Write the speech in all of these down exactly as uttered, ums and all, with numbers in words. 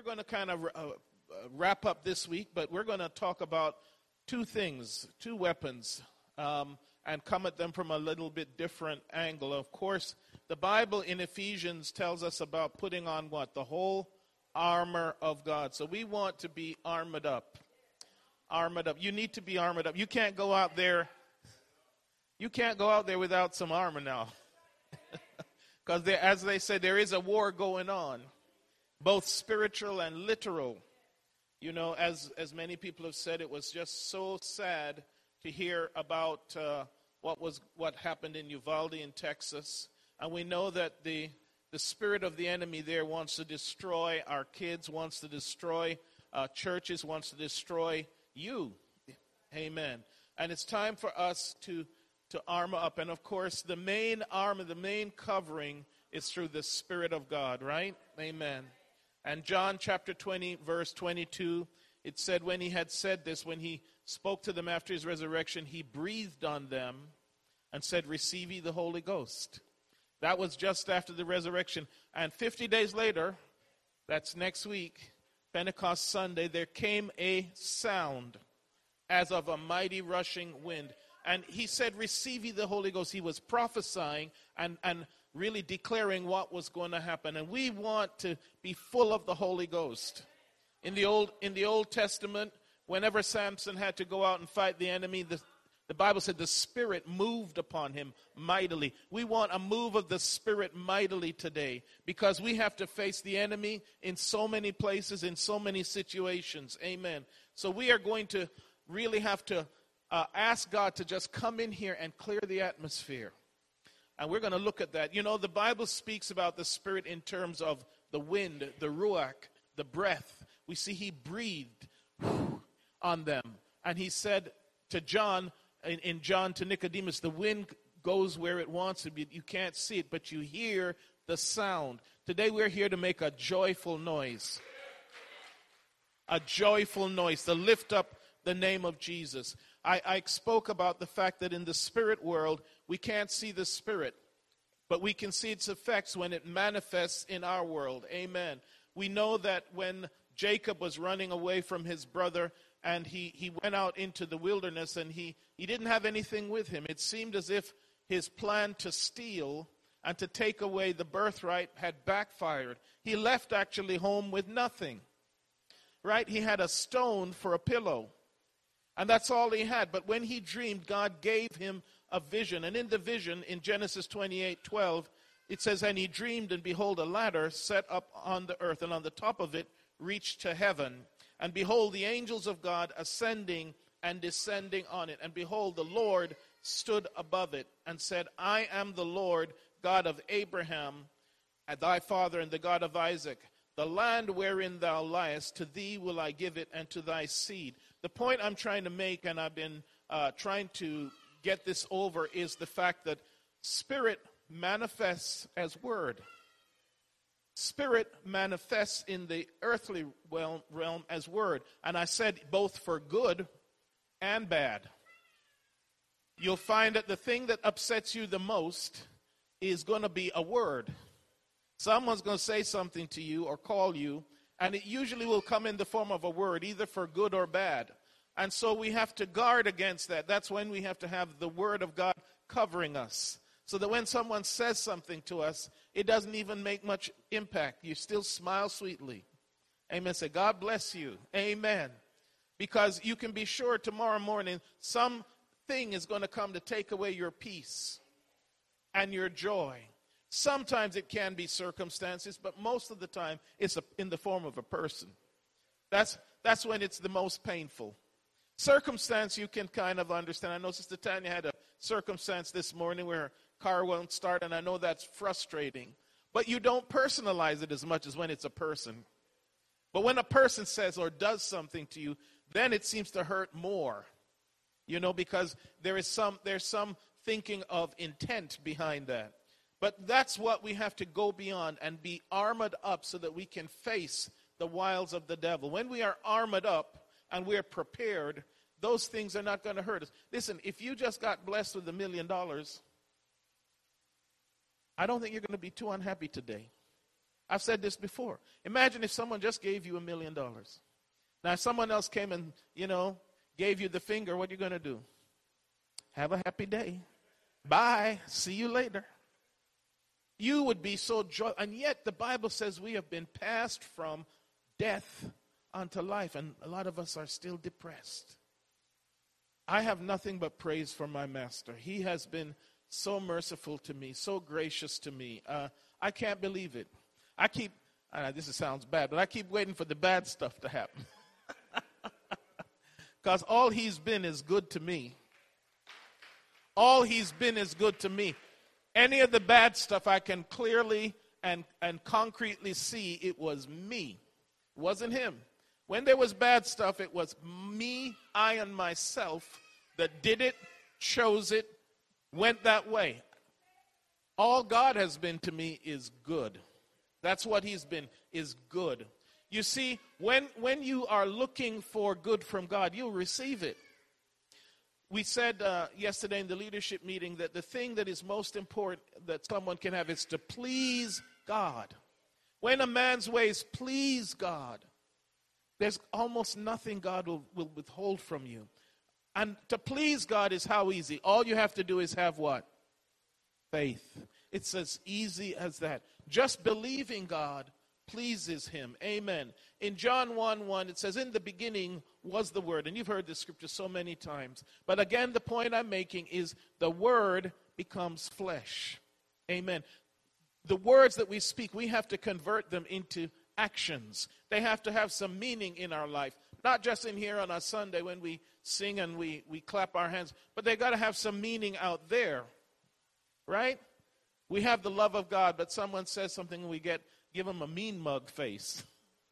we're going to kind of uh, wrap up this week, but we're going to talk about two things, two weapons, um, and come at them from a little bit different angle. Of course, the Bible in Ephesians tells us about putting on what? The whole armor of God. So we want to be armored up. Armored up. You need to be armored up. You can't go out there. You can't go out there without some armor now. Because as they say, there is a war going on, both spiritual and literal. You know, as as many people have said, it was just so sad to hear about uh, what was what happened in Uvalde in Texas. And we know that the the spirit of the enemy there wants to destroy our kids, wants to destroy uh, churches, wants to destroy you. Amen. And it's time for us to to armor up. And of course, the main armor, the main covering is through the Spirit of God, right? Amen. And John chapter twenty, verse twenty-two, it said when he had said this, when he spoke to them after his resurrection, he breathed on them and said, receive ye the Holy Ghost. That was just after the resurrection. And fifty days later, that's next week, Pentecost Sunday, there came a sound as of a mighty rushing wind. And he said, receive ye the Holy Ghost. He was prophesying and, and really declaring what was going to happen. And we want to be full of the Holy Ghost. In the Old in the Old Testament, whenever Samson had to go out and fight the enemy, the, the Bible said the Spirit moved upon him mightily. We want a move of the Spirit mightily today because we have to face the enemy in so many places, in so many situations. Amen. So we are going to really have to Uh, ask God to just come in here and clear the atmosphere. And we're going to look at that. You know, the Bible speaks about the Spirit in terms of the wind, the ruach, the breath. We see he breathed on them. And he said to John, in, in John to Nicodemus, the wind goes where it wants to be. You can't see it, but you hear the sound. Today we're here to make a joyful noise. A joyful noise, to lift up the name of Jesus. I, I spoke about the fact that in the spirit world, we can't see the Spirit, but we can see its effects when it manifests in our world. Amen. We know that when Jacob was running away from his brother and he, he went out into the wilderness and he, he didn't have anything with him. It seemed as if his plan to steal and to take away the birthright had backfired. He left actually home with nothing, right? He had a stone for a pillow. And that's all he had. But when he dreamed, God gave him a vision. And in the vision, in Genesis twenty-eight twelve, it says, and he dreamed, and behold, a ladder set up on the earth, and on the top of it reached to heaven. And behold, the angels of God ascending and descending on it. And behold, the Lord stood above it and said, I am the Lord, God of Abraham, and thy father, and the God of Isaac. The land wherein thou liest, to thee will I give it, and to thy seed. The point I'm trying to make, and I've been uh, trying to get this over, is the fact that Spirit manifests as Word. Spirit manifests in the earthly realm as Word. And I said both for good and bad. You'll find that the thing that upsets you the most is going to be a word. Someone's going to say something to you or call you, and it usually will come in the form of a word, either for good or bad. And so we have to guard against that. That's when we have to have the Word of God covering us, so that when someone says something to us, it doesn't even make much impact. You still smile sweetly. Amen. Say, God bless you. Amen. Because you can be sure tomorrow morning something is going to come to take away your peace and your joy. Sometimes it can be circumstances, but most of the time it's a, in the form of a person. That's that's when it's the most painful. Circumstance you can kind of understand. I know Sister Tanya had a circumstance this morning where her car won't start, and I know that's frustrating. But you don't personalize it as much as when it's a person. But when a person says or does something to you, then it seems to hurt more. You know, because there is some there's some thinking of intent behind that. But that's what we have to go beyond and be armored up so that we can face the wiles of the devil. When we are armored up and we're prepared, those things are not going to hurt us. Listen, if you just got blessed with a million dollars, I don't think you're going to be too unhappy today. I've said this before. Imagine if someone just gave you a million dollars. Now, if someone else came and, you know, gave you the finger, what are you going to do? Have a happy day. Bye. See you later. You would be so joyful. And yet the Bible says we have been passed from death unto life. And a lot of us are still depressed. I have nothing but praise for my master. He has been so merciful to me, so gracious to me. Uh, I can't believe it. I keep, uh, this sounds bad, but I keep waiting for the bad stuff to happen. Because all he's been is good to me. All he's been is good to me. Any of the bad stuff I can clearly and, and concretely see it was me. It wasn't him. When there was bad stuff, it was me, I and myself that did it, chose it, went that way. All God has been to me is good. That's what he's been, is good. You see, when, when you are looking for good from God, you'll receive it. We said uh, yesterday in the leadership meeting that the thing that is most important that someone can have is to please God. When a man's ways please God, there's almost nothing God will, will withhold from you. And to please God is how easy. All you have to do is have what? Faith. It's as easy as that. Just believing God pleases him. Amen. In John one one, it says, in the beginning was the Word. And you've heard this scripture so many times. But again, the point I'm making is the Word becomes flesh. Amen. The words that we speak, we have to convert them into actions. They have to have some meaning in our life. Not just in here on a Sunday when we sing and we, we clap our hands, but they got to have some meaning out there. Right? We have the love of God, but someone says something and we get give them a mean mug face.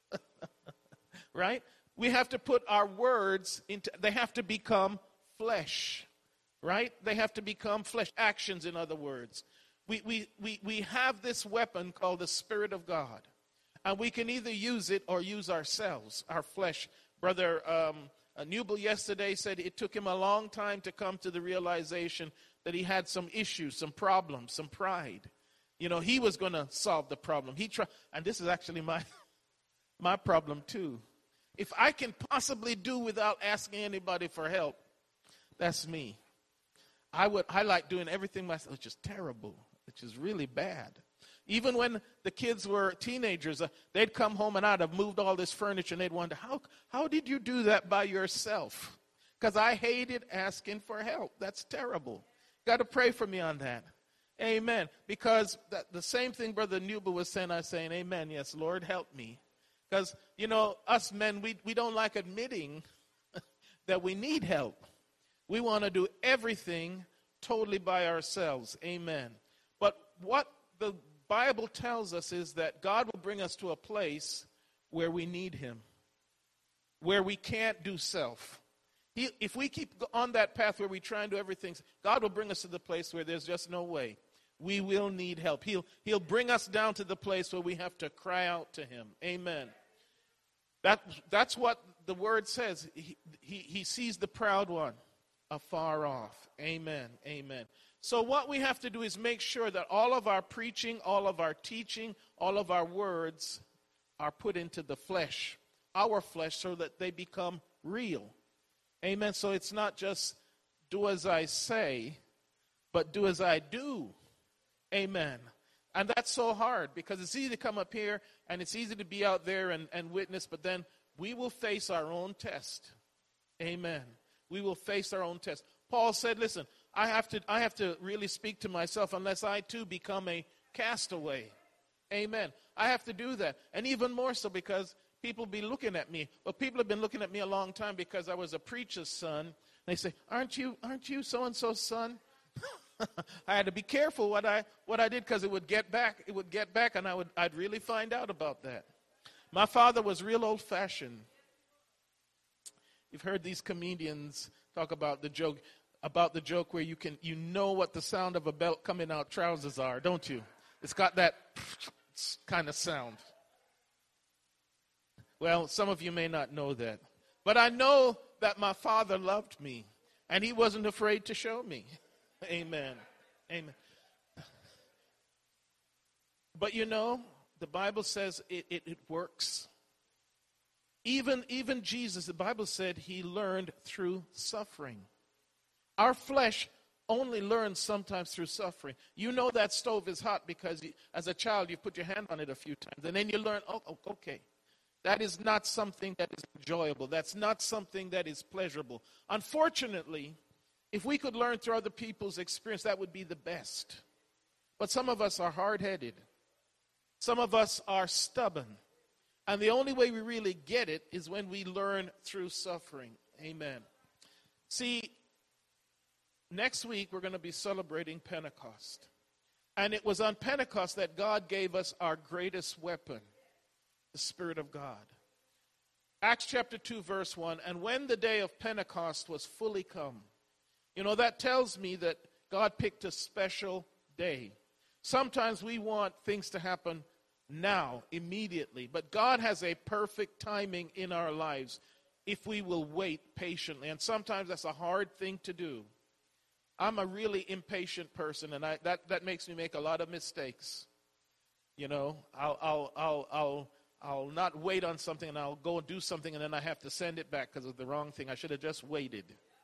Right? We have to put our words into, they have to become flesh. Right? They have to become flesh. Actions, in other words. We, we, we, we have this weapon called the Spirit of God. And we can either use it or use ourselves, our flesh. Brother um, Newble yesterday said it took him a long time to come to the realization that he had some issues, some problems, some pride. You know, he was going to solve the problem. He tried, and this is actually my, my problem too. If I can possibly do without asking anybody for help, that's me. I would. I like doing everything myself, which is terrible, which is really bad. Even when the kids were teenagers, uh, they'd come home and I'd have moved all this furniture, and they'd wonder, how, how did you do that by yourself? Because I hated asking for help. That's terrible. Got to pray for me on that. Amen. Because that, the same thing Brother Newber was saying, I was saying, amen, yes, Lord, help me. Because, you know, us men, we, we don't like admitting that we need help. We want to do everything totally by ourselves. Amen. But what the Bible tells us is that God will bring us to a place where we need him, where we can't do self. He, if we keep on that path where we try and do everything, God will bring us to the place where there's just no way. We will need help. He'll, he'll bring us down to the place where we have to cry out to him. Amen. That, that's what the word says. He, he, he sees the proud one afar off. Amen. Amen. So what we have to do is make sure that all of our preaching, all of our teaching, all of our words are put into the flesh, our flesh, so that they become real. Amen. So it's not just do as I say, but do as I do. Amen. And that's so hard because it's easy to come up here and it's easy to be out there and, and witness, but then we will face our own test. Amen. We will face our own test. Paul said, listen, I have to I have to really speak to myself unless I too become a castaway. Amen. I have to do that. And even more so because people be looking at me. Well, people have been looking at me a long time because I was a preacher's son. They say, aren't you aren't you so-and-so's son? I had to be careful what I what I did because it would get back. It would get back and I would I'd really find out about that. My father was real old-fashioned. You've heard these comedians talk about the joke about the joke where you can you know what the sound of a belt coming out trousers are, don't you? It's got that kind of sound. Well, some of you may not know that. But I know that my father loved me, and he wasn't afraid to show me. Amen. Amen. But you know, the Bible says it, it, it works. Even, even Jesus, the Bible said he learned through suffering. Our flesh only learns sometimes through suffering. You know that stove is hot because you, as a child you put your hand on it a few times. And then you learn, oh, oh, okay, that is not something that is enjoyable. That's not something that is pleasurable. Unfortunately, if we could learn through other people's experience, that would be the best. But some of us are hard-headed. Some of us are stubborn. And the only way we really get it is when we learn through suffering. Amen. See, next week we're going to be celebrating Pentecost. And it was on Pentecost that God gave us our greatest weapon, the Spirit of God. Acts chapter two, verse one, and when the day of Pentecost was fully come. You know, that tells me that God picked a special day. Sometimes we want things to happen now, immediately. But God has a perfect timing in our lives if we will wait patiently. And sometimes that's a hard thing to do. I'm a really impatient person, and I, that, that makes me make a lot of mistakes. You know, I'll, I'll, I'll, I'll, I'll not wait on something, and I'll go and do something, and then I have to send it back because of the wrong thing. I should have just waited.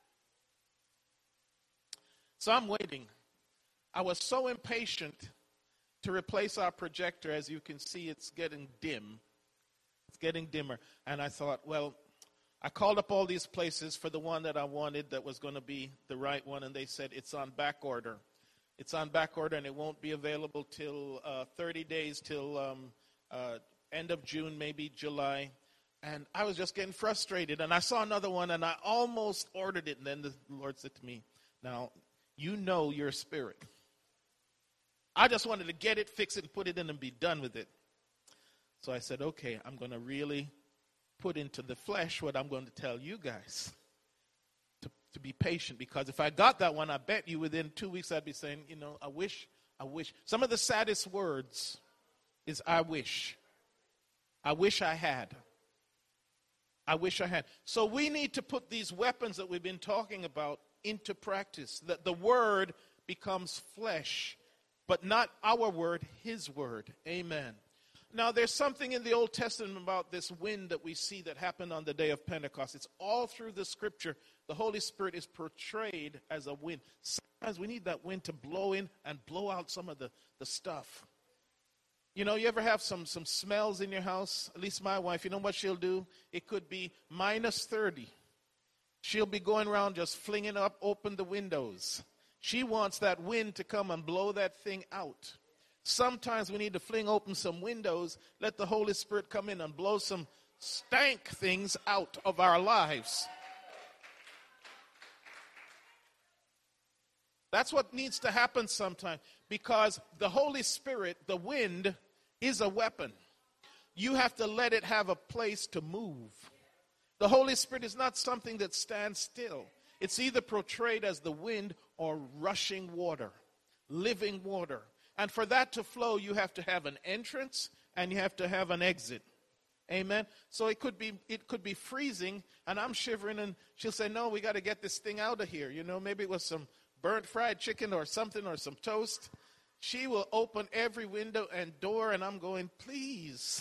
So I'm waiting. I was so impatient to replace our projector. As you can see, it's getting dim. It's getting dimmer. And I thought, well, I called up all these places for the one that I wanted that was going to be the right one, and they said it's on back order. It's on back order, and it won't be available till uh, thirty days, till um, uh, end of June, maybe July. And I was just getting frustrated. And I saw another one, and I almost ordered it. And then the Lord said to me, now, you know your spirit. I just wanted to get it, fix it, and put it in and be done with it. So I said, okay, I'm going to really put into the flesh what I'm going to tell you guys. To, to be patient. Because if I got that one, I bet you within two weeks I'd be saying, you know, I wish, I wish. Some of the saddest words is I wish. I wish I had. I wish I had. So we need to put these weapons that we've been talking about into practice. That the word becomes flesh. But not our word, his word. Amen. Now, there's something in the Old Testament about this wind that we see that happened on the day of Pentecost. It's all through the scripture. The Holy Spirit is portrayed as a wind. Sometimes we need that wind to blow in and blow out some of the, the stuff. You know, you ever have some, some smells in your house? At least my wife, you know what she'll do? It could be minus thirty. She'll be going around just flinging up, open the windows. She wants that wind to come and blow that thing out. Sometimes we need to fling open some windows, let the Holy Spirit come in and blow some stank things out of our lives. That's what needs to happen sometime, because the Holy Spirit, the wind, is a weapon. You have to let it have a place to move. The Holy Spirit is not something that stands still. It's either portrayed as the wind or rushing water, living water. And for that to flow, you have to have an entrance and you have to have an exit. Amen. So it could be it could be freezing and I'm shivering and she'll say, no, we got to get this thing out of here. You know, maybe it was some burnt fried chicken or something or some toast. She will open every window and door and I'm going, please.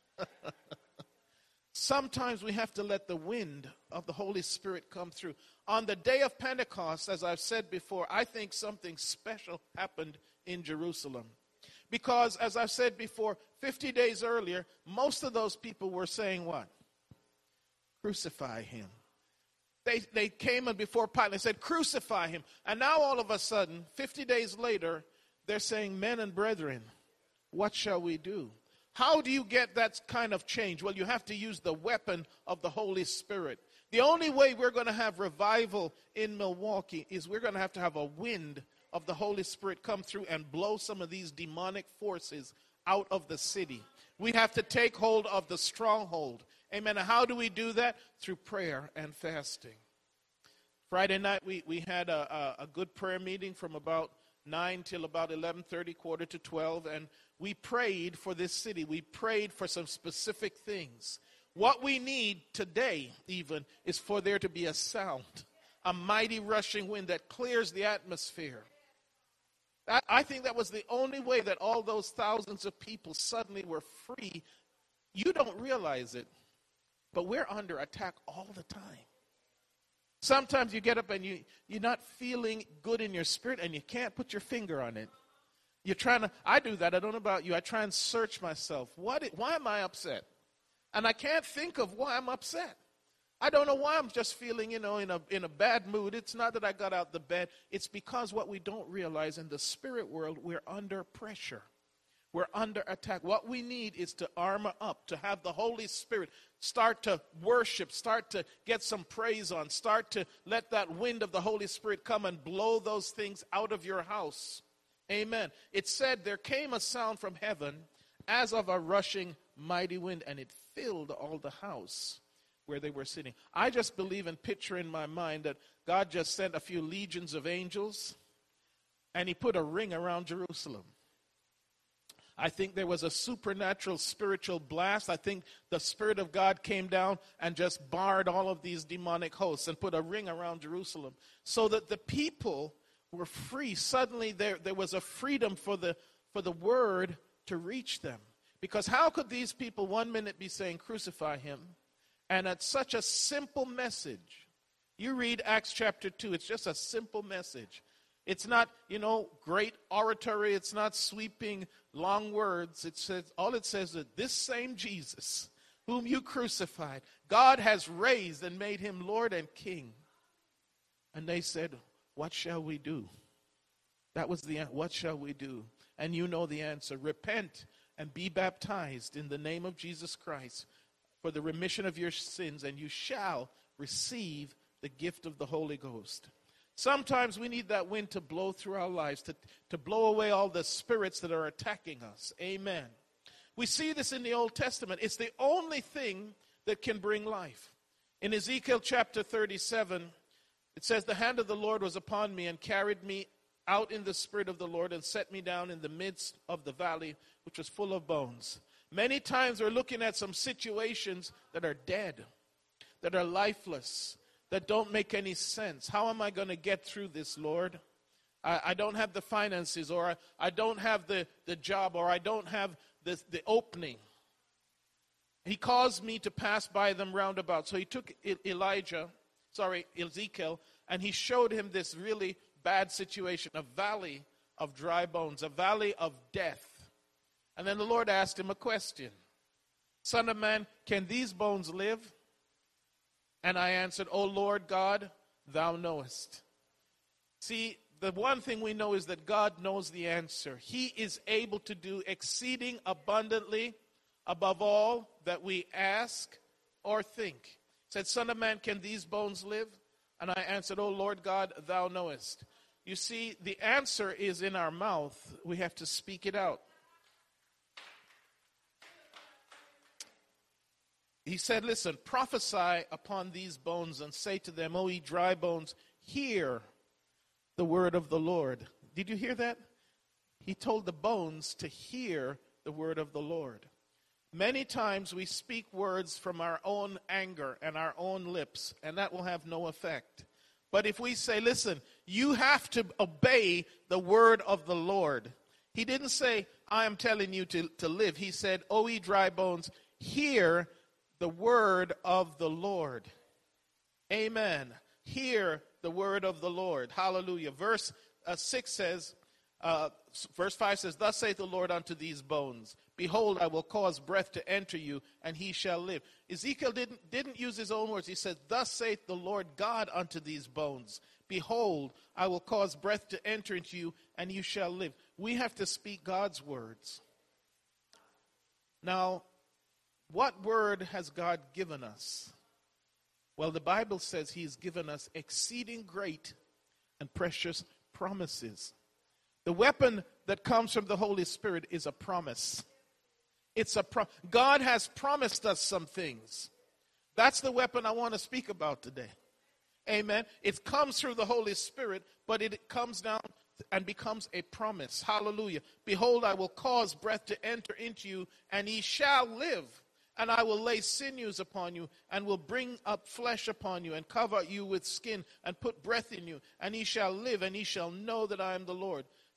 Sometimes we have to let the wind of the Holy Spirit come through. On the day of Pentecost, as I've said before, I think something special happened in Jerusalem. Because, as I've said before, fifty days earlier, most of those people were saying what? Crucify him. They, they came and before Pilate and said, crucify him. And now all of a sudden, fifty days later, they're saying, men and brethren, what shall we do? How do you get that kind of change? Well, you have to use the weapon of the Holy Spirit. The only way we're going to have revival in Milwaukee is we're going to have to have a wind of the Holy Spirit come through and blow some of these demonic forces out of the city. We have to take hold of the stronghold. Amen. And how do we do that? Through prayer and fasting. Friday night we, we had a, a, a good prayer meeting from about nine till about eleven thirty, quarter to twelve, and we prayed for this city. We prayed for some specific things. What we need today even is for there to be a sound, a mighty rushing wind that clears the atmosphere. That, I think that was the only way that all those thousands of people suddenly were free. You don't realize it, but we're under attack all the time. Sometimes you get up and you, you're not feeling good in your spirit and you can't put your finger on it. You're trying to, I do that, I don't know about you, I try and search myself. What? Why am I upset? And I can't think of why I'm upset. I don't know why I'm just feeling, you know, in a in a bad mood. It's not that I got out the bed. It's because what we don't realize in the spirit world, we're under pressure. We're under attack. What we need is to armor up, to have the Holy Spirit start to worship, start to get some praise on, start to let that wind of the Holy Spirit come and blow those things out of your house. Amen. It said there came a sound from heaven as of a rushing mighty wind, and it filled all the house where they were sitting. I just believe and picture in my mind that God just sent a few legions of angels and he put a ring around Jerusalem. I think there was a supernatural spiritual blast. I think the Spirit of God came down and just barred all of these demonic hosts and put a ring around Jerusalem so that the people were free. Suddenly there, there was a freedom for the, for the word to reach them. Because how could these people one minute be saying, crucify him? And it's such a simple message. You read Acts chapter two, it's just a simple message. It's not, you know, great oratory. It's not sweeping long words. It says, all it says is this same Jesus, whom you crucified, God has raised and made him Lord and King. And they said, what shall we do? That was the, what shall we do? And you know the answer. Repent and be baptized in the name of Jesus Christ for the remission of your sins, and you shall receive the gift of the Holy Ghost. Sometimes we need that wind to blow through our lives, to, to blow away all the spirits that are attacking us. Amen. We see this in the Old Testament. It's the only thing that can bring life. In Ezekiel chapter thirty-seven, it says, the hand of the Lord was upon me and carried me out in the spirit of the Lord and set me down in the midst of the valley, which was full of bones. Many times we're looking at some situations that are dead, that are lifeless, that don't make any sense. How am I going to get through this, Lord? I, I don't have the finances, or I, I don't have the, the job, or I don't have the, the opening. He caused me to pass by them round about. So he took Elijah, sorry, Ezekiel, and he showed him this really bad situation, a valley of dry bones, a valley of death. And then the Lord asked him a question. Son of man, can these bones live? And I answered, O Lord God, thou knowest. See, the one thing we know is that God knows the answer. He is able to do exceeding abundantly above all that we ask or think. He said, Son of man, can these bones live? And I answered, O Lord God, thou knowest. You see, the answer is in our mouth. We have to speak it out. He said, listen, prophesy upon these bones and say to them, O ye dry bones, hear the word of the Lord. Did you hear that? He told the bones to hear the word of the Lord. Many times we speak words from our own anger and our own lips, and that will have no effect. But if we say, listen, you have to obey the word of the Lord. He didn't say, I am telling you to, to live. He said, O ye dry bones, hear the word of the Lord. Amen. Hear the word of the Lord. Hallelujah. Verse uh, six says, uh, verse five says, Thus saith the Lord unto these bones, Behold, I will cause breath to enter you, and he shall live. Ezekiel didn't, didn't use his own words. He said, Thus saith the Lord God unto these bones, Behold, I will cause breath to enter into you, and you shall live. We have to speak God's words. Now, what word has God given us? Well, the Bible says he's given us exceeding great and precious promises. The weapon that comes from the Holy Spirit is a promise. It's a pro- God has promised us some things. That's the weapon I want to speak about today. Amen. It comes through the Holy Spirit, but it comes down and becomes a promise. Hallelujah. Behold, I will cause breath to enter into you, and ye shall live. And I will lay sinews upon you, and will bring up flesh upon you, and cover you with skin, and put breath in you. And ye shall live, and ye shall know that I am the Lord.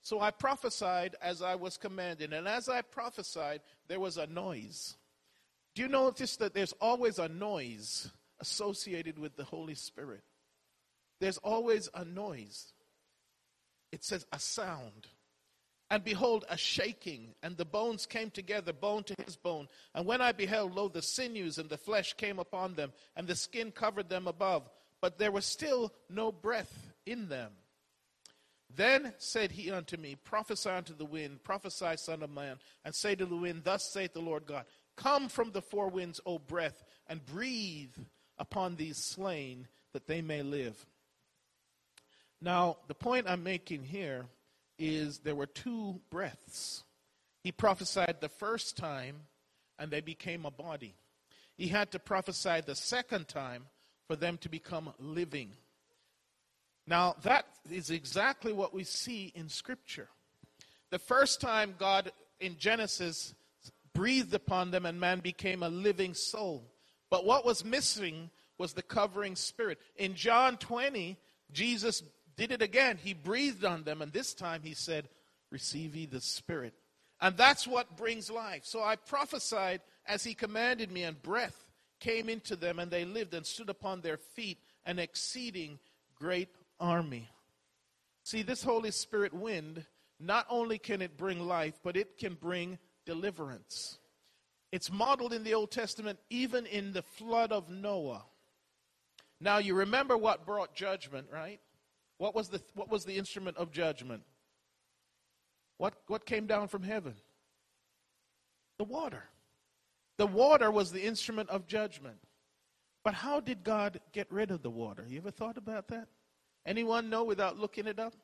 So I prophesied as I was commanded. And as I prophesied, there was a noise. Do you notice that there's always a noise associated with the Holy Spirit? There's always a noise. It says a sound. And behold, a shaking, and the bones came together, bone to his bone. And when I beheld, lo, the sinews and the flesh came upon them, and the skin covered them above. But there was still no breath in them. Then said he unto me, prophesy unto the wind, prophesy, son of man, and say to the wind, thus saith the Lord God, come from the four winds, O breath, and breathe upon these slain, that they may live. Now, the point I'm making here is there were two breaths. He prophesied the first time, and they became a body. He had to prophesy the second time for them to become living. Now, that is exactly what we see in Scripture. The first time God, in Genesis, breathed upon them and man became a living soul. But what was missing was the covering spirit. In John twenty, Jesus did it again. He breathed on them, and this time he said, receive ye the Spirit. And that's what brings life. So I prophesied as he commanded me, and breath came into them, and they lived and stood upon their feet, an exceeding great army. See, this Holy Spirit wind, not only can it bring life, but it can bring deliverance. It's modeled in the Old Testament, even in the flood of Noah. Now, you remember what brought judgment, right? What was the what was the instrument of judgment? What what came down from heaven? The water. The water was the instrument of judgment. But how did God get rid of the water? You ever thought about that? Anyone know without looking it up?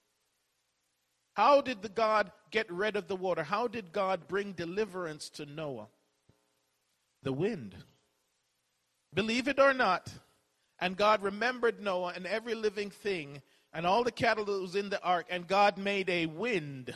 How did the God get rid of the water? How did God bring deliverance to Noah? The wind. Believe it or not, and God remembered Noah and every living thing and all the cattle that was in the ark, and God made a wind.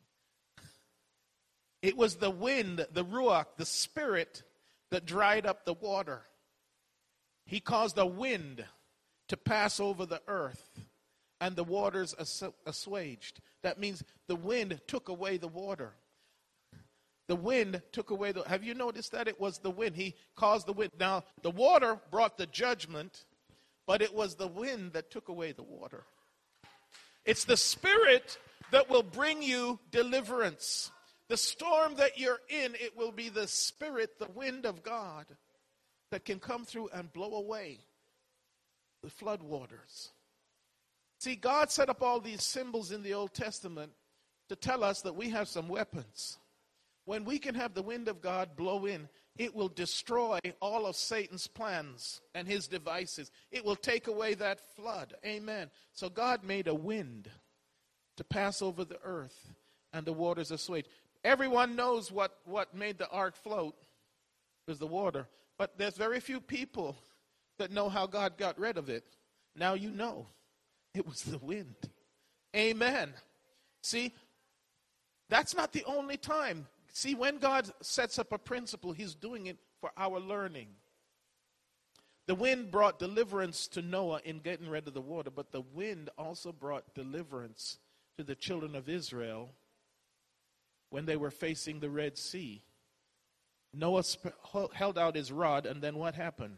It was the wind, the ruach, the spirit, that dried up the water. He caused a wind to pass over the earth, and the waters assuaged. That means the wind took away the water. The wind took away the... Have you noticed that? It was the wind. He caused the wind. Now, the water brought the judgment, but it was the wind that took away the water. It's the Spirit that will bring you deliverance. The storm that you're in, it will be the Spirit, the wind of God, that can come through and blow away the flood waters. See, God set up all these symbols in the Old Testament to tell us that we have some weapons. When we can have the wind of God blow in, it will destroy all of Satan's plans and his devices. It will take away that flood. Amen. So God made a wind to pass over the earth, and the waters assuaged. Everyone knows what, what made the ark float. It was the water. But there's very few people that know how God got rid of it. Now you know. It was the wind. Amen. See, that's not the only time. See, when God sets up a principle, he's doing it for our learning. The wind brought deliverance to Noah in getting rid of the water, but the wind also brought deliverance to the children of Israel when they were facing the Red Sea. Noah sp- held out his rod, and then what happened?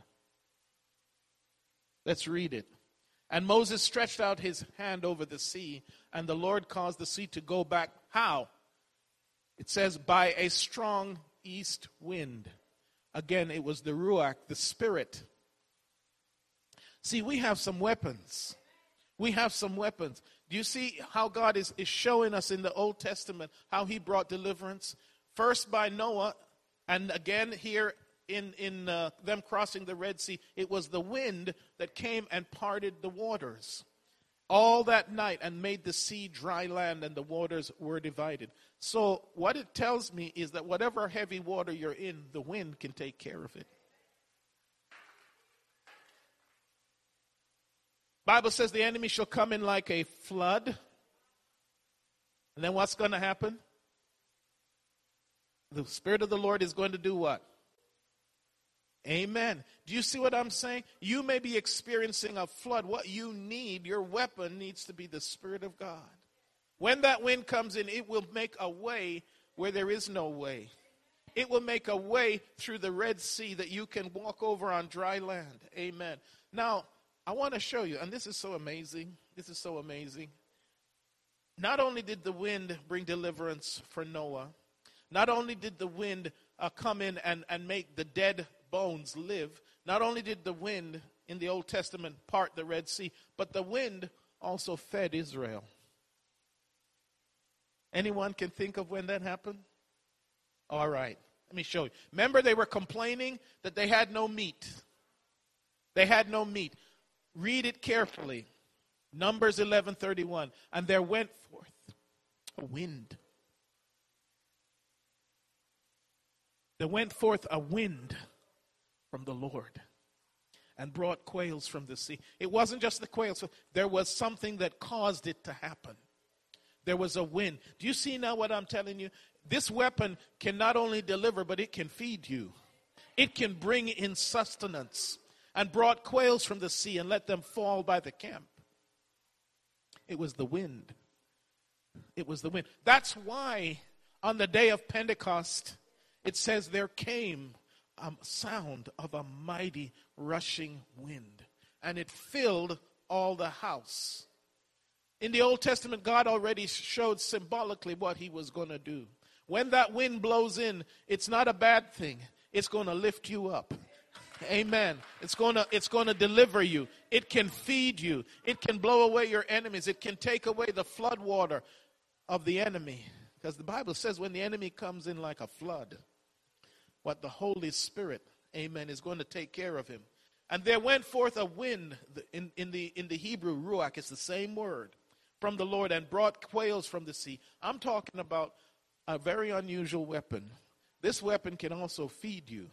Let's read it. And Moses stretched out his hand over the sea, and the Lord caused the sea to go back. How? It says, by a strong east wind. Again, it was the Ruach, the Spirit. See, we have some weapons. We have some weapons. Do you see how God is, is showing us in the Old Testament how he brought deliverance? First by Noah, and again here in, in uh, them crossing the Red Sea. It was the wind that came and parted the waters all that night and made the sea dry land, and the waters were divided. So what it tells me is that whatever heavy water you're in, the wind can take care of it. Bible says the enemy shall come in like a flood. And then what's going to happen? The Spirit of the Lord is going to do what? Amen. Do you see what I'm saying? You may be experiencing a flood. What you need, your weapon needs to be the Spirit of God. When that wind comes in, it will make a way where there is no way. It will make a way through the Red Sea that you can walk over on dry land. Amen. Now, I want to show you, and this is so amazing. This is so amazing. Not only did the wind bring deliverance for Noah, not only did the wind uh, come in and, and make the dead bones live, not only did the wind in the Old Testament part the Red Sea, but the wind also fed Israel. Anyone can think of when that happened? All right, let me show you. Remember, they were complaining that they had no meat. They had no meat. Read it carefully. Numbers eleven thirty-one. And there went forth a wind. There went forth a wind from the Lord and brought quails from the sea. It wasn't just the quails. There was something that caused it to happen. There was a wind. Do you see now what I'm telling you? This weapon can not only deliver, but it can feed you. It can bring in sustenance. And brought quails from the sea and let them fall by the camp. It was the wind. It was the wind. That's why on the day of Pentecost, it says there came a sound of a mighty rushing wind. And it filled all the house. In the Old Testament, God already showed symbolically what he was going to do. When that wind blows in, it's not a bad thing. It's going to lift you up. Amen. It's going to it's going to deliver you. It can feed you. It can blow away your enemies. It can take away the flood water of the enemy. Because the Bible says when the enemy comes in like a flood, what the Holy Spirit, amen, is going to take care of him. And there went forth a wind in, in the in the Hebrew, ruach, it's the same word, from the Lord, and brought quails from the sea. I'm talking about a very unusual weapon. This weapon can also feed you.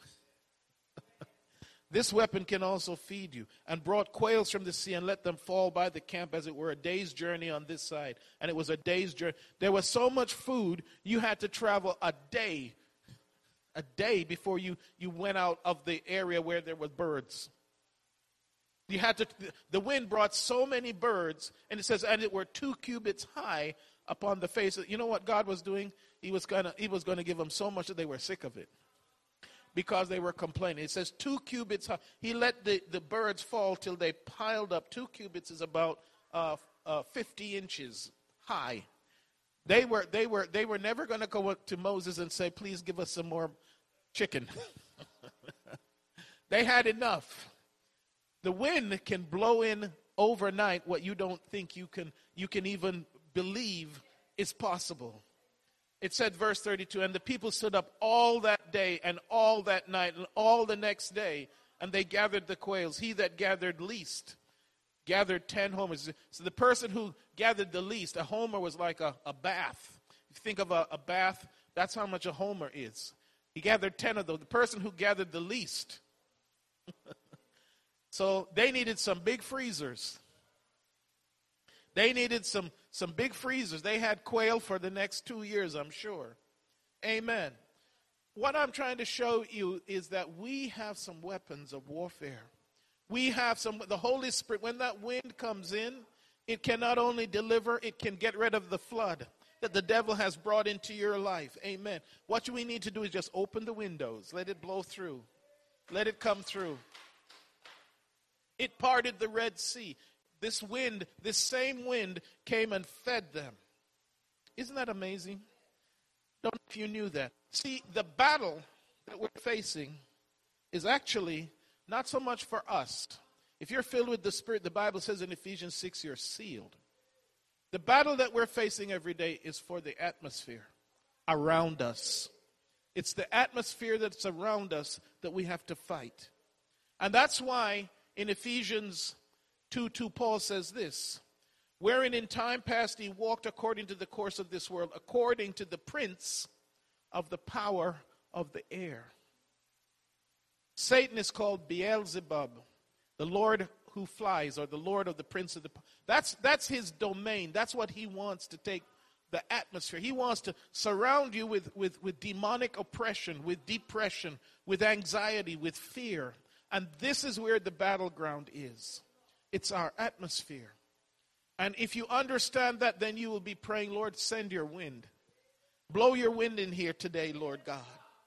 This weapon can also feed you. And brought quails from the sea and let them fall by the camp, as it were, a day's journey on this side. And it was a day's journey. There was so much food, you had to travel a day, a day before you, you went out of the area where there were birds. You had to, the wind brought so many birds, and it says, and it were two cubits high upon the face. You know what God was doing? He was gonna, he was going to give them so much that they were sick of it. Because they were complaining. It says two cubits high. He let the, the birds fall till they piled up. Two cubits is about uh, uh, fifty inches high. They were they were they were never going to go up to Moses and say, "Please give us some more chicken." They had enough. The wind can blow in overnight what you don't think you can you can even believe is possible. It said, verse thirty-two, and the people stood up all that day and all that night and all the next day, and they gathered the quails. He that gathered least gathered ten homers. So the person who gathered the least, a homer was like a, a bath. If you think of a, a bath, that's how much a homer is. He gathered ten of those. The person who gathered the least. So they needed some big freezers. They needed some, some big freezers. They had quail for the next two years, I'm sure. Amen. What I'm trying to show you is that we have some weapons of warfare. We have some, the Holy Spirit, when that wind comes in, it can not only deliver, it can get rid of the flood that the devil has brought into your life. Amen. What we need to do is just open the windows. Let it blow through. Let it come through. It parted the Red Sea. This wind, this same wind came and fed them. Isn't that amazing? Don't know if you knew that. See, the battle that we're facing is actually not so much for us. If you're filled with the Spirit, the Bible says in Ephesians six, you're sealed. The battle that we're facing every day is for the atmosphere around us. It's the atmosphere that's around us that we have to fight. And that's why in Ephesians two two, Paul says this, wherein in time past he walked according to the course of this world, according to the prince of the power of the air. Satan is called Beelzebub, the Lord who flies, or the Lord of the prince of the power. That's, that's his domain. That's what he wants to take the atmosphere. He wants to surround you with, with, with demonic oppression, with depression, with anxiety, with fear. And this is where the battleground is. It's our atmosphere. And if you understand that, then you will be praying, Lord, send your wind. Blow your wind in here today, Lord God.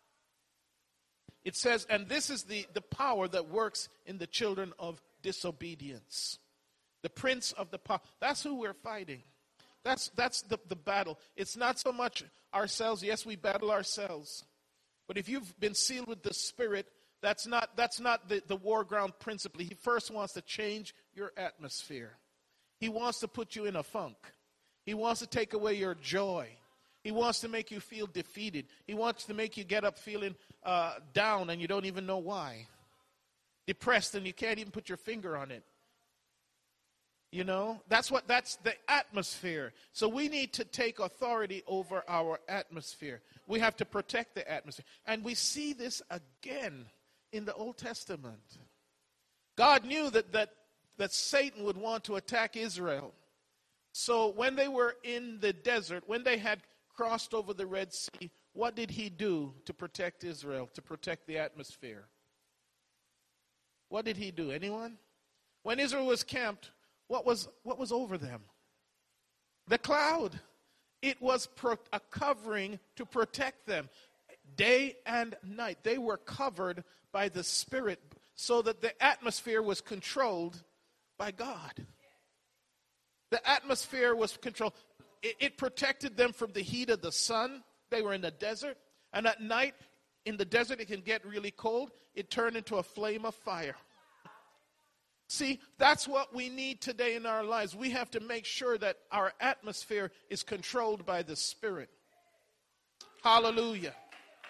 It says, and this is the, the power that works in the children of disobedience. The prince of the power. That's who we're fighting. That's that's the, the battle. It's not so much ourselves. Yes, we battle ourselves. But if you've been sealed with the Spirit, that's not that's not the, the war ground principally. He first wants to change your atmosphere. He wants to put you in a funk. He wants to take away your joy. He wants to make you feel defeated. He wants to make you get up feeling uh, down and you don't even know why. Depressed and you can't even put your finger on it. You know, that's what, that's the atmosphere. So we need to take authority over our atmosphere. We have to protect the atmosphere. And we see this again in the Old Testament. God knew that, that, that Satan would want to attack Israel. So when they were in the desert, when they had crossed over the Red Sea, what did he do to protect Israel, to protect the atmosphere? What did he do? Anyone? When Israel was camped, what was what was over them? The cloud. It was pro- a covering to protect them day and night. They were covered by the Spirit so that the atmosphere was controlled by God. The atmosphere was controlled. It, it protected them from the heat of the sun. They were in the desert. And at night, in the desert, it can get really cold. It turned into a flame of fire. See, that's what we need today in our lives. We have to make sure that our atmosphere is controlled by the Spirit. Hallelujah.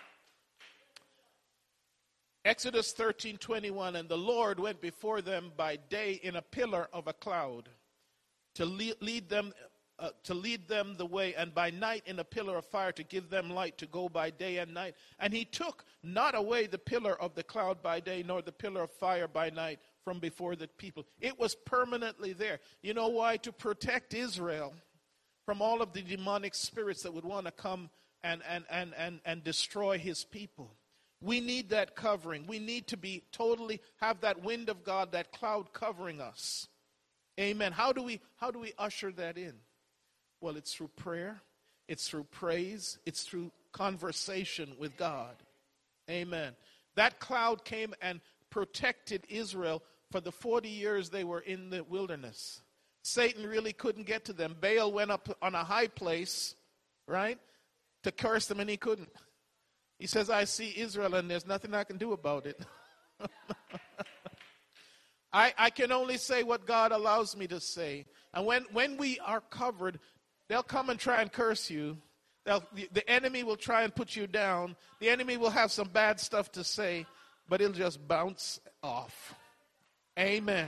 Exodus thirteen twenty-one, and the Lord went before them by day in a pillar of a cloud to lead, lead them uh, to lead them the way, and by night in a pillar of fire to give them light to go by day and night. And he took not away the pillar of the cloud by day, nor the pillar of fire by night from before the people. It was permanently there. You know why? To protect Israel from all of the demonic spirits that would want to come and, and, and, and, and destroy his people. We need that covering. We need to be totally, have that wind of God, that cloud covering us. Amen. How do we, how do we usher that in? Well, it's through prayer. It's through praise. It's through conversation with God. Amen. That cloud came and protected Israel for the forty years they were in the wilderness. Satan really couldn't get to them. Baal went up on a high place, right, to curse them, and he couldn't. He says, I see Israel, and there's nothing I can do about it. I, I can only say what God allows me to say. And when, when we are covered, they'll come and try and curse you. They'll, the, the enemy will try and put you down. The enemy will have some bad stuff to say, but it'll just bounce off. Amen.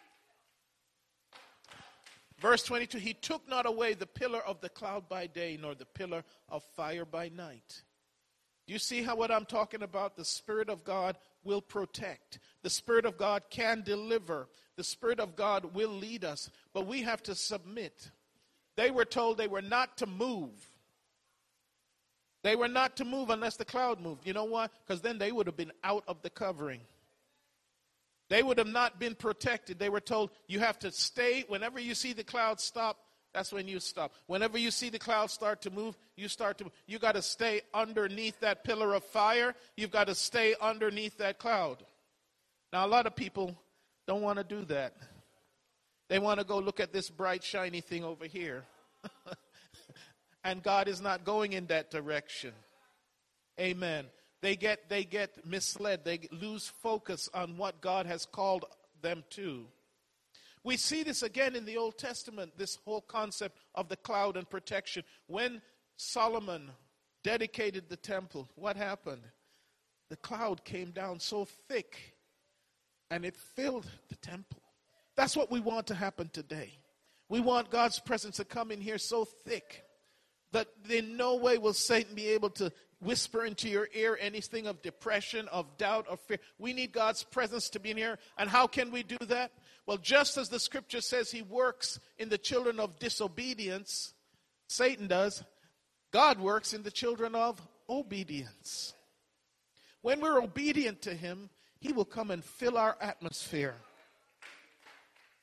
Verse twenty-two, he took not away the pillar of the cloud by day, nor the pillar of fire by night. Do you see how what I'm talking about? The Spirit of God will protect. The Spirit of God can deliver. The Spirit of God will lead us. But we have to submit. They were told they were not to move. They were not to move unless the cloud moved. You know why? Because then they would have been out of the covering. They would have not been protected. They were told you have to stay. Whenever you see the cloud stop, that's when you stop. Whenever you see the clouds start to move, you start to move. You got to stay underneath that pillar of fire. You've got to stay underneath that cloud. Now, a lot of people don't want to do that. They want to go look at this bright, shiny thing over here. And God is not going in that direction. Amen. They get, they get misled. They lose focus on what God has called them to. We see this again in the Old Testament, this whole concept of the cloud and protection. When Solomon dedicated the temple, what happened? The cloud came down so thick and it filled the temple. That's what we want to happen today. We want God's presence to come in here so thick that in no way will Satan be able to whisper into your ear anything of depression, of doubt, of fear. We need God's presence to be in here. And how can we do that? Well, just as the scripture says he works in the children of disobedience, Satan does, God works in the children of obedience. When we're obedient to him, he will come and fill our atmosphere.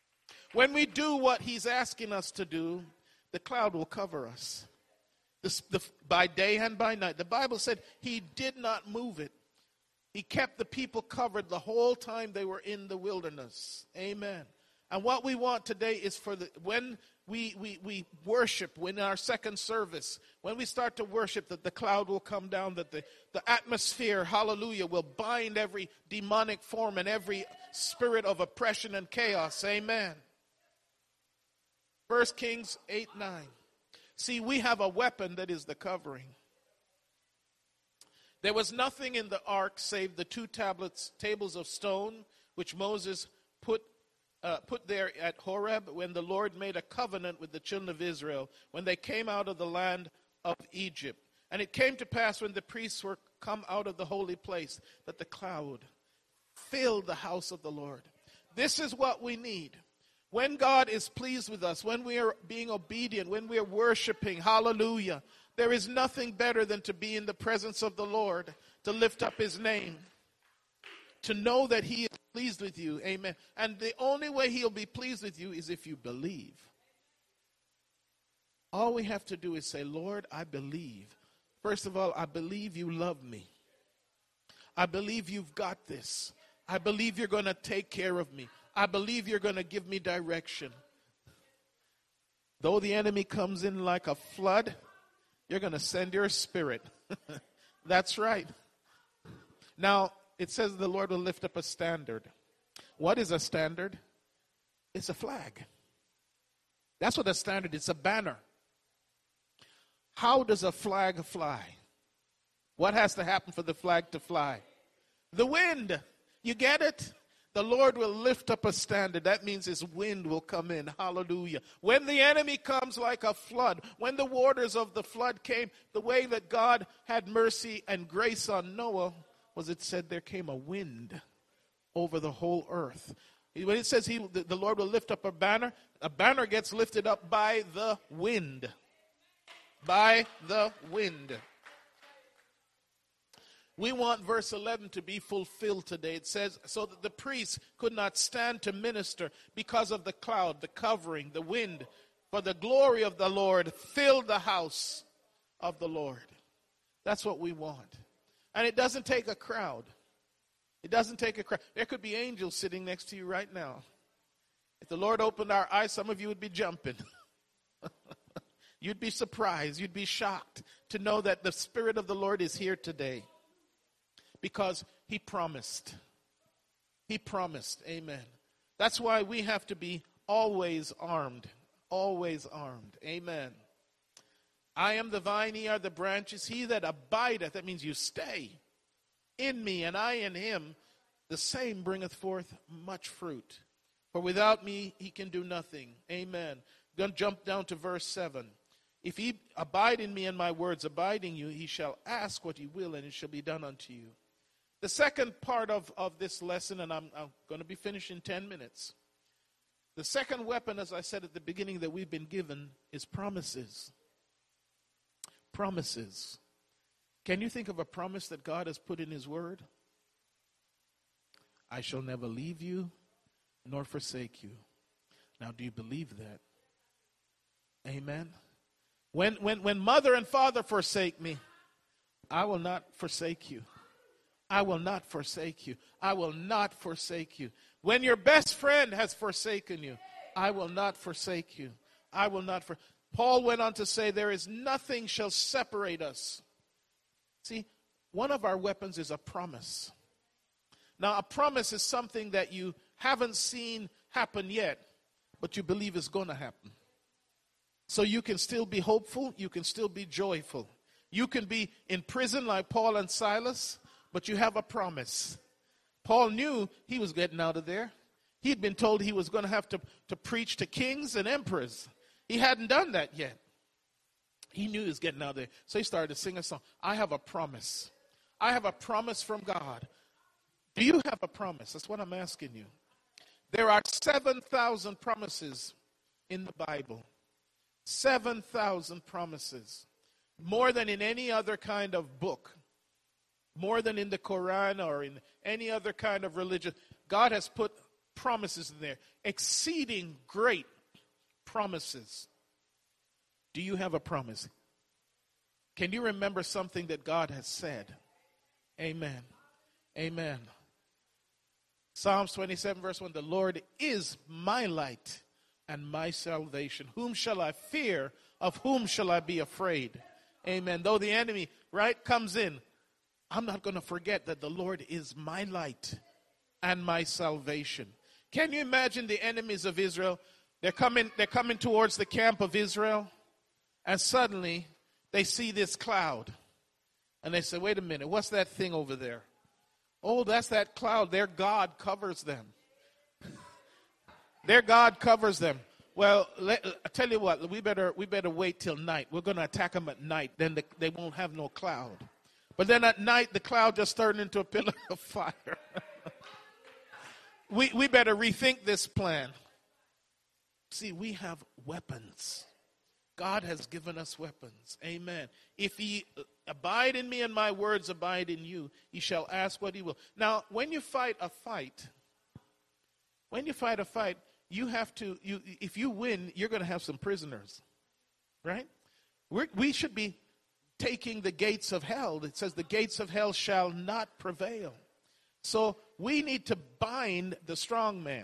When we do what he's asking us to do, the cloud will cover us. This, the, by day and by night. The Bible said he did not move it. He kept the people covered the whole time they were in the wilderness. Amen. And what we want today is for the when we, we, we worship, when our second service, when we start to worship, that the cloud will come down, that the, the atmosphere, hallelujah, will bind every demonic form and every spirit of oppression and chaos. Amen. First Kings eight nine. See, we have a weapon that is the covering. There was nothing in the ark save the two tablets, tables of stone, which Moses put uh, put there at Horeb when the Lord made a covenant with the children of Israel when they came out of the land of Egypt. And it came to pass when the priests were come out of the holy place that the cloud filled the house of the Lord. This is what we need. When God is pleased with us, when we are being obedient, when we are worshiping, hallelujah, there is nothing better than to be in the presence of the Lord, to lift up his name, to know that he is pleased with you. Amen. And the only way he'll be pleased with you is if you believe. All we have to do is say, Lord, I believe. First of all, I believe you love me. I believe you've got this. I believe you're going to take care of me. I believe you're going to give me direction. Though the enemy comes in like a flood, you're going to send your spirit. That's right. Now, it says the Lord will lift up a standard. What is a standard? It's a flag. That's what a standard is. It's a banner. How does a flag fly? What has to happen for the flag to fly? The wind. You get it? The Lord will lift up a standard. That means his wind will come in. Hallelujah. When the enemy comes like a flood, when the waters of the flood came, the way that God had mercy and grace on Noah was it said there came a wind over the whole earth. When it says he, the Lord will lift up a banner, a banner gets lifted up by the wind. By the wind. We want verse eleven to be fulfilled today. It says, so that the priests could not stand to minister because of the cloud, the covering, the wind. For the glory of the Lord filled the house of the Lord. That's what we want. And it doesn't take a crowd. It doesn't take a crowd. There could be angels sitting next to you right now. If the Lord opened our eyes, some of you would be jumping. You'd be surprised. You'd be shocked to know that the Spirit of the Lord is here today. Because he promised. He promised. Amen. That's why we have to be always armed. Always armed. Amen. I am the vine, ye are the branches. He that abideth, that means you stay in me and I in him, the same bringeth forth much fruit. For without me he can do nothing. Amen. I'm going to jump down to verse seven. If ye abide in me and my words abide in you, he shall ask what he will and it shall be done unto you. The second part of, of this lesson, and I'm, I'm going to be finished in ten minutes. The second weapon, as I said at the beginning, that we've been given is promises. Promises. Can you think of a promise that God has put in his word? I shall never leave you nor forsake you. Now, do you believe that? Amen. When, when, when mother and father forsake me, I will not forsake you. I will not forsake you. I will not forsake you. When your best friend has forsaken you, I will not forsake you. I will not for. Paul went on to say, there is nothing shall separate us. See, one of our weapons is a promise. Now, a promise is something that you haven't seen happen yet, but you believe is going to happen. So you can still be hopeful. You can still be joyful. You can be in prison like Paul and Silas, but you have a promise. Paul knew he was getting out of there. He'd been told he was going to have to, to preach to kings and emperors. He hadn't done that yet. He knew he was getting out of there. So he started to sing a song. I have a promise. I have a promise from God. Do you have a promise? That's what I'm asking you. There are seven thousand promises in the Bible. seven thousand promises. More than in any other kind of book. More than in the Quran or in any other kind of religion. God has put promises in there. Exceeding great promises. Do you have a promise? Can you remember something that God has said? Amen. Amen. Psalms twenty-seven verse one, the Lord is my light and my salvation. Whom shall I fear? Of whom shall I be afraid? Amen. Though the enemy, right, comes in, I'm not going to forget that the Lord is my light and my salvation. Can you imagine the enemies of Israel? They're coming, they're coming towards the camp of Israel, and suddenly they see this cloud. And they say, wait a minute, what's that thing over there? Oh, that's that cloud. Their God covers them. Their God covers them. Well, let, I tell you what, we better we better wait till night. We're going to attack them at night. Then the, they won't have no cloud. But then at night, the cloud just turned into a pillar of fire. we we better rethink this plan. See, we have weapons. God has given us weapons. Amen. If ye abide in me and my words abide in you, ye shall ask what ye will. Now, when you fight a fight, when you fight a fight, you have to, you, if you win, you're going to have some prisoners. Right? We're, we should be taking the gates of hell. It says the gates of hell shall not prevail. So we need to bind the strong man.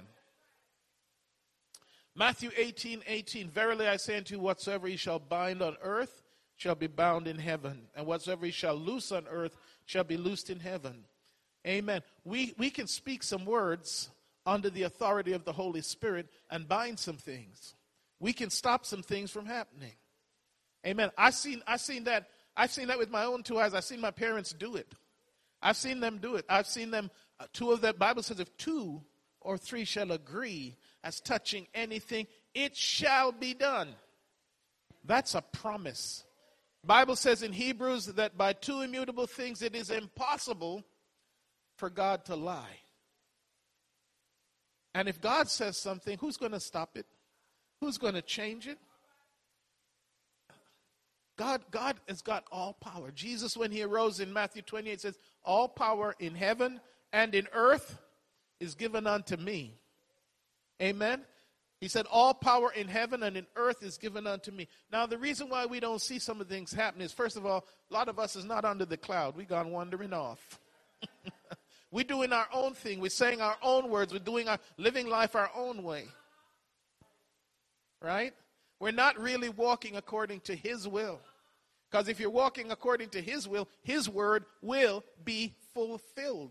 Matthew eighteen eighteen, verily I say unto you, whatsoever ye shall bind on earth shall be bound in heaven, and whatsoever ye shall loose on earth shall be loosed in heaven. Amen. We, we can speak some words under the authority of the Holy Spirit and bind some things. We can stop some things from happening. Amen. I've seen, I've seen that. I've seen that with my own two eyes. I've seen my parents do it. I've seen them do it. I've seen them, uh, two of the Bible says, if two or three shall agree as touching anything, it shall be done. That's a promise. Bible says in Hebrews that by two immutable things it is impossible for God to lie. And if God says something, who's going to stop it? Who's going to change it? God, God has got all power. Jesus, when he arose in Matthew twenty-eight, says, all power in heaven and in earth is given unto me. Amen? He said, all power in heaven and in earth is given unto me. Now, the reason why we don't see some of the things happen is, first of all, a lot of us is not under the cloud. We gone wandering off. We're doing our own thing. We're saying our own words. We're doing our, living life our own way. Right? We're not really walking according to his will. Because if you're walking according to his will, his word will be fulfilled.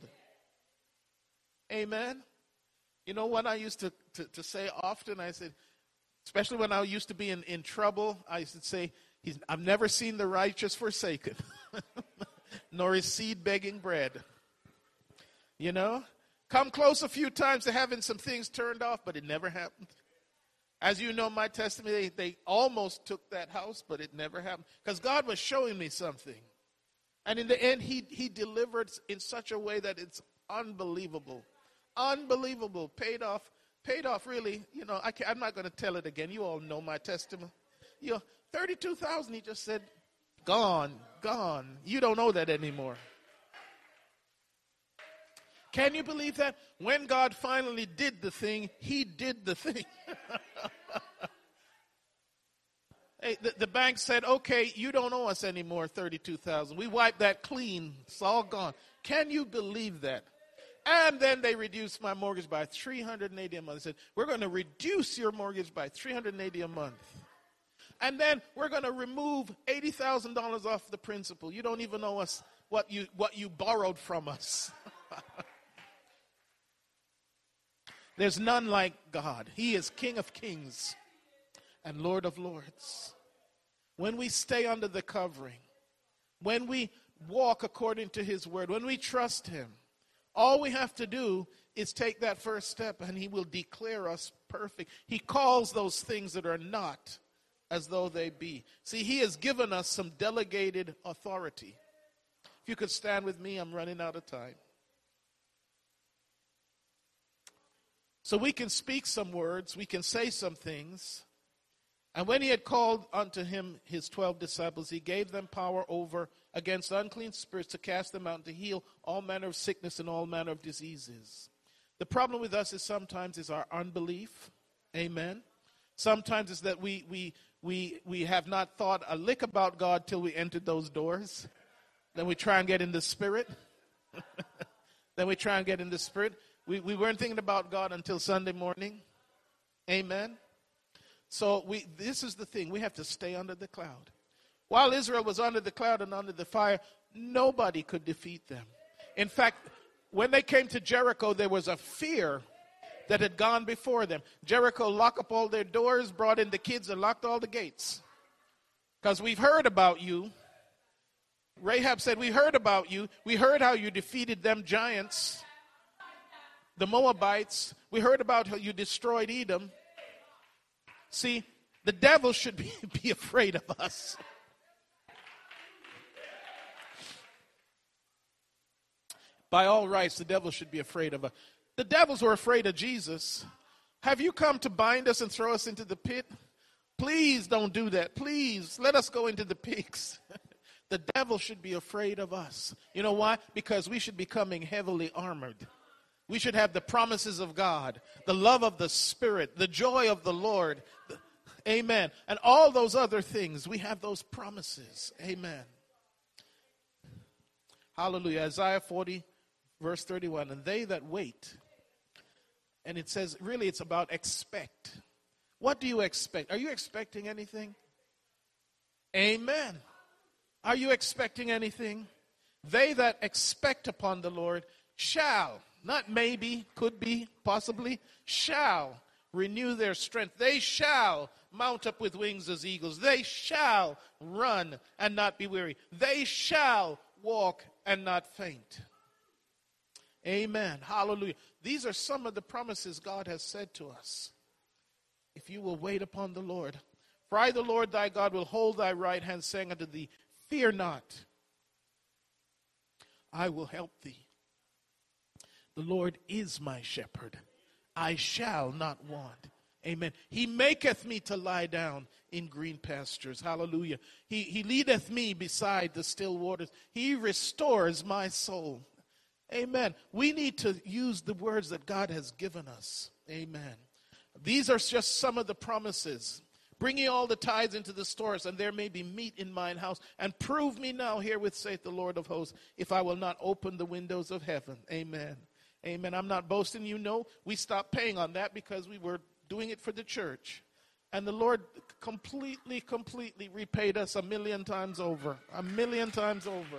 Amen? You know what I used to, to, to say often? I said, especially when I used to be in, in trouble, I used to say, He's, I've never seen the righteous forsaken, nor his seed begging bread. You know? Come close a few times to having some things turned off, but it never happened. As you know, my testimony, they, they almost took that house, but it never happened. Because God was showing me something. And in the end, he, he delivered in such a way that it's unbelievable. Unbelievable. Paid off. Paid off really. You know, I can't, I'm not going to tell it again. You all know my testimony. You know, thirty-two thousand dollars, he just said, gone, gone. You don't owe that anymore. Can you believe that? When God finally did the thing, he did the thing. Hey, the, the bank said, okay, you don't owe us anymore thirty-two thousand dollars. We wiped that clean. It's all gone. Can you believe that? And then they reduced my mortgage by three hundred eighty dollars a month. They said, we're going to reduce your mortgage by three hundred eighty dollars a month. And then we're going to remove eighty thousand dollars off the principal. You don't even owe us what you, what you borrowed from us. There's none like God. He is King of kings and Lord of lords. When we stay under the covering, when we walk according to his word, when we trust him, all we have to do is take that first step and he will declare us perfect. He calls those things that are not as though they be. See, he has given us some delegated authority. If you could stand with me, I'm running out of time. So we can speak some words, we can say some things. And when he had called unto him his twelve disciples, he gave them power over against unclean spirits to cast them out and to heal all manner of sickness and all manner of diseases. The problem with us is sometimes is our unbelief. Amen. Sometimes it's that we we we we have not thought a lick about God till we entered those doors. Then we try and get in the spirit. Then we try and get in the spirit. We we weren't thinking about God until Sunday morning. Amen. So we this is the thing. We have to stay under the cloud. While Israel was under the cloud and under the fire, nobody could defeat them. In fact, when they came to Jericho, there was a fear that had gone before them. Jericho locked up all their doors, brought in the kids, and locked all the gates. Because we've heard about you. Rahab said, we heard about you. We heard how you defeated them giants, the Moabites. We heard about how you destroyed Edom. See, the devil should be, be afraid of us. By all rights, the devil should be afraid of us. The devils were afraid of Jesus. Have you come to bind us and throw us into the pit? Please don't do that. Please, let us go into the pigs. The devil should be afraid of us. You know why? Because we should be coming heavily armored. We should have the promises of God, the love of the Spirit, the joy of the Lord. Amen. And all those other things, we have those promises. Amen. Hallelujah. Isaiah forty. Verse thirty-one, and they that wait, and it says, really it's about expect. What do you expect? Are you expecting anything? Amen. Are you expecting anything? They that expect upon the Lord shall, not maybe, could be, possibly, shall renew their strength. They shall mount up with wings as eagles. They shall run and not be weary. They shall walk and not faint. Amen. Hallelujah. These are some of the promises God has said to us. If you will wait upon the Lord. For I, the Lord thy God, will hold thy right hand, saying unto thee, fear not. I will help thee. The Lord is my shepherd. I shall not want. Amen. He maketh me to lie down in green pastures. Hallelujah. He, he leadeth me beside the still waters. He restores my soul. Amen. We need to use the words that God has given us. Amen. These are just some of the promises. Bring ye all the tithes into the stores, and there may be meat in mine house. And prove me now herewith, saith the Lord of hosts, if I will not open the windows of heaven. Amen. Amen. I'm not boasting. You know, we stopped paying on that because we were doing it for the church. And the Lord completely, completely repaid us a million times over. A million times over.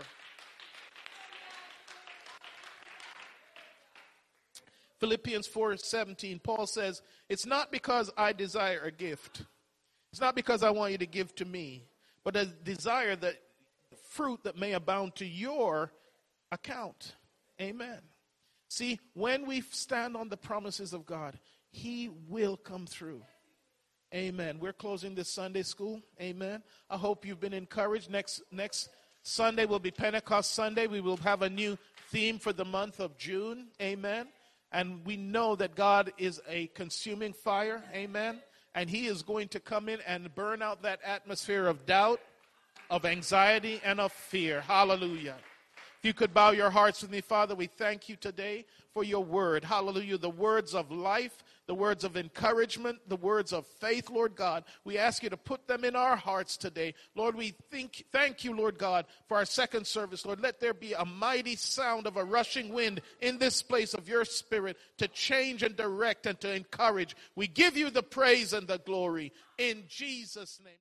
Philippians four seventeen, Paul says, it's not because I desire a gift. It's not because I want you to give to me, but I desire that fruit that may abound to your account. Amen. See, when we stand on the promises of God, he will come through. Amen. We're closing this Sunday school. Amen. I hope you've been encouraged. Next, next Sunday will be Pentecost Sunday. We will have a new theme for the month of June. Amen. And we know that God is a consuming fire. Amen. And he is going to come in and burn out that atmosphere of doubt, of anxiety, and of fear. Hallelujah. If you could bow your hearts with me, Father, we thank you today for your word. Hallelujah. The words of life, the words of encouragement, the words of faith, Lord God. We ask you to put them in our hearts today. Lord, we think, thank you, Lord God, for our second service. Lord, let there be a mighty sound of a rushing wind in this place of your Spirit to change and direct and to encourage. We give you the praise and the glory in Jesus' name.